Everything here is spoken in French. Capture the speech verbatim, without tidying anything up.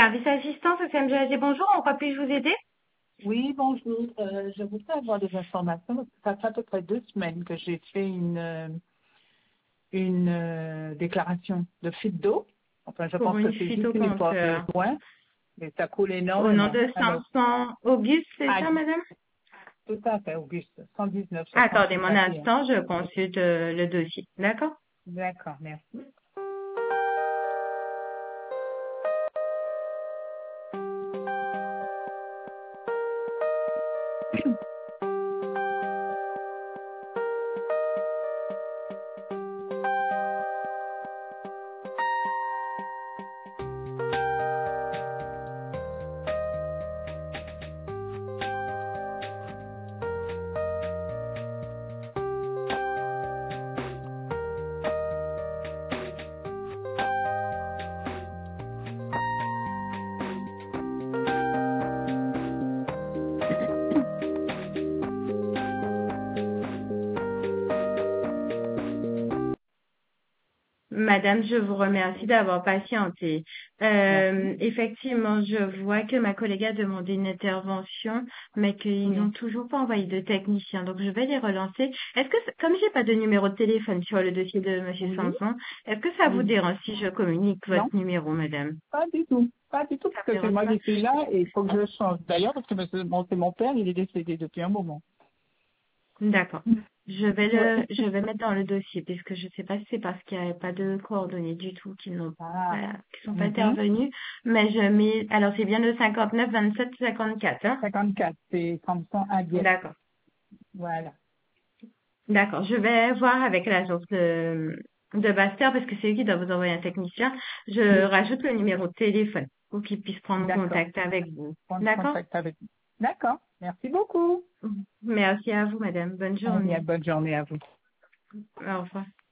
Service assistance au C M G A G, bonjour, en quoi puis-je vous aider? Oui, bonjour. Euh, je voudrais avoir des informations parce que ça fait à peu près deux semaines que j'ai fait une, euh, une euh, déclaration de fuite d'eau. Enfin, je Pour pense que une c'est fuite au juste une histoire de compteur. loin, mais ça coule Au nom énormément. de Alors, Samson Auguste, c'est ah, ça, madame? tout à fait, Auguste, cent dix-neuf soixante-six Attendez-moi un vingt et un. instant, je consulte euh, le dossier. D'accord? D'accord, merci. Madame, je vous remercie d'avoir patienté. Merci. Euh, effectivement, je vois que ma collègue a demandé une intervention, mais qu'ils Oui. n'ont toujours pas envoyé de technicien. Donc, je vais les relancer. Est-ce que, comme j'ai pas de numéro de téléphone sur le dossier de Monsieur Oui. Samson, est-ce que ça vous Oui. dérange si je communique Non, votre numéro, madame? pas du tout. Pas du tout, Ça parce vous que c'est dérange moi pas? qui suis là et il faut que je change. D'ailleurs, parce que c'est mon, c'est mon père, il est décédé depuis un moment. D'accord. Je vais Ouais. le, je vais mettre dans le dossier, puisque je ne sais pas si c'est parce qu'il n'y avait pas de coordonnées du tout qui n'ont Ah. pas, qui sont pas Mhm. intervenus. Mais je mets, alors c'est bien le cinquante-neuf vingt-sept cinquante-quatre, hein? cinquante-quatre, c'est Samson Aguet. D'accord. Voilà. D'accord. Je vais voir avec l'agence de, de Baster, parce que c'est eux qui doivent vous envoyer un technicien. Je Oui, rajoute le numéro de téléphone pour qu'ils puissent prendre d'accord. contact avec vous. Prendre D'accord? contact avec vous. D'accord. Merci beaucoup. Merci à vous, madame. Bonne Allez, journée. bonne journée à vous. Au revoir.